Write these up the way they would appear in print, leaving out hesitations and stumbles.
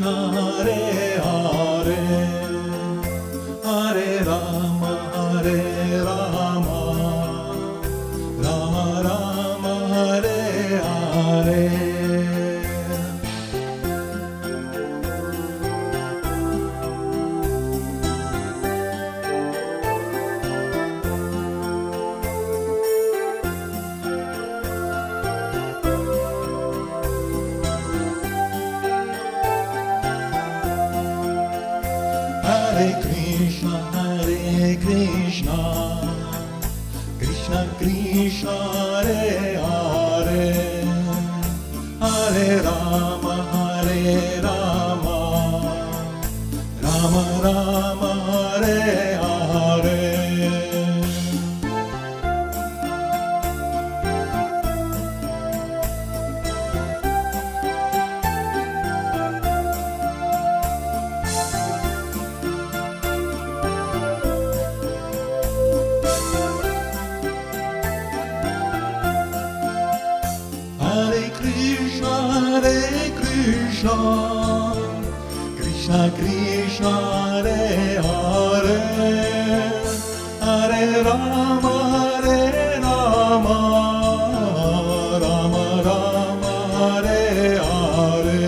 Krishna, Hare Hare, Hare Rama, Rama Rama, Hare Hare. Hare Krishna, Krishna Krishna, Hare Hare, Hare Rama, Rama Rama, Hare Hare. Hare Krishna, Krishna Krishna, Hare Hare, Hare Rama, Rama Rama, Hare Hare.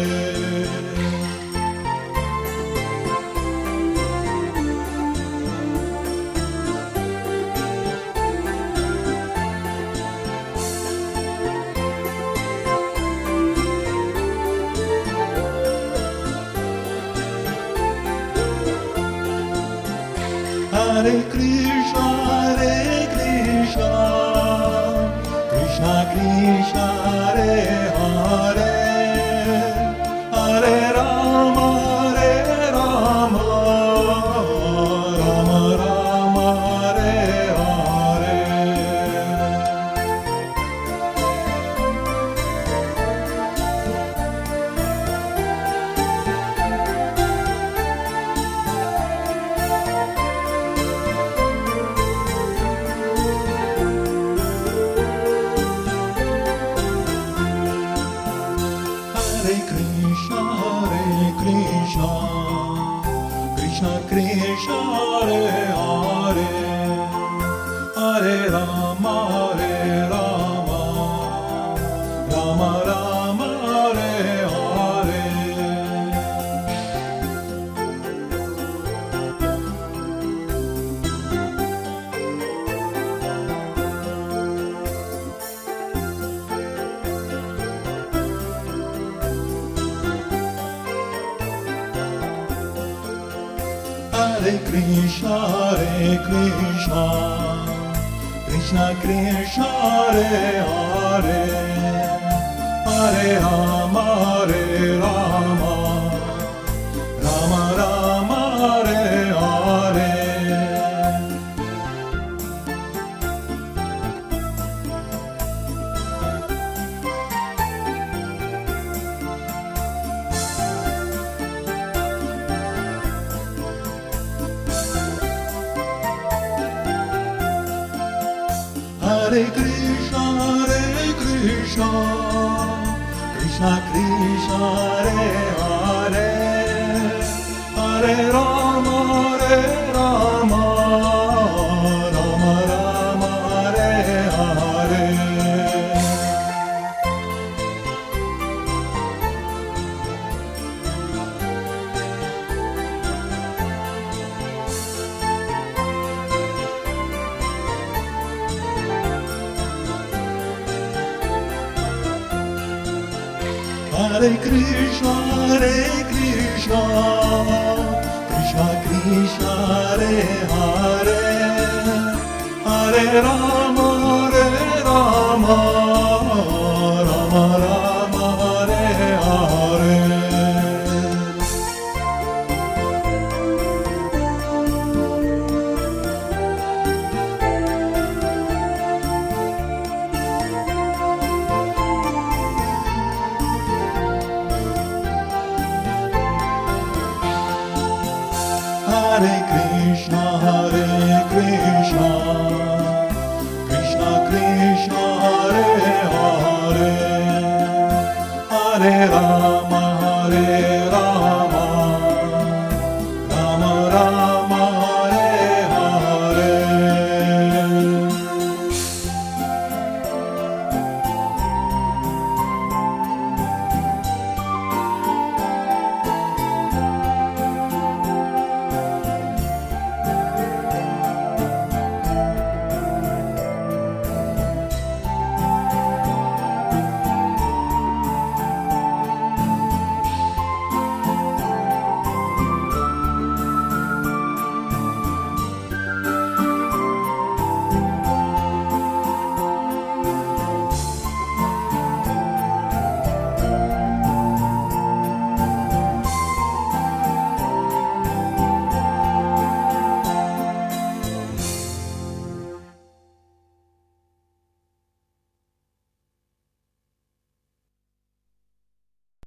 Hare Krishna, Krishna Krishna, Hare Hare, Hare Rama, Rama Rama, Hare Hare. Hare Krishna, Krishna Krishna, Hare Hare, Hare Rama, Rama Rama, Hare Hare. Hare Krishna, Krishna Krishna, Hare Hare, Hare Rama, Rama Rama, Hare Hare. Hare Krishna, Krishna Krishna, Hare Hare, Hare Rama, Rama Rama, Hare Hare. Hare Krishna, Krishna Krishna, Hare Hare, Hare Rama.